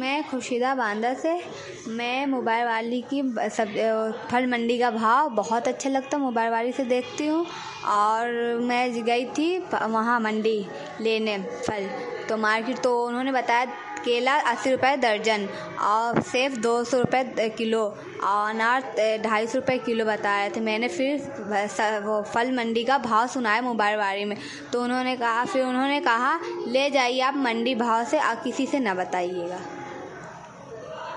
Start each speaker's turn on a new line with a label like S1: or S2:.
S1: मैं खुर्शीदा बांदा से। मैं मोबाइल वाली की सब फल मंडी का भाव बहुत अच्छा लगता है, मोबाइल वाली से देखती हूँ। और मैं गई थी वहाँ मंडी लेने फल, तो मार्केट तो उन्होंने बताया केला 80 रुपये दर्जन और सेब 200 रुपये किलो और अनार 250 रुपये किलो बताए थे। मैंने फिर वो फल मंडी का भाव सुनाया मोबाइल वाली में, तो उन्होंने कहा ले जाइए आप मंडी भाव से, किसी से ना बताइएगा।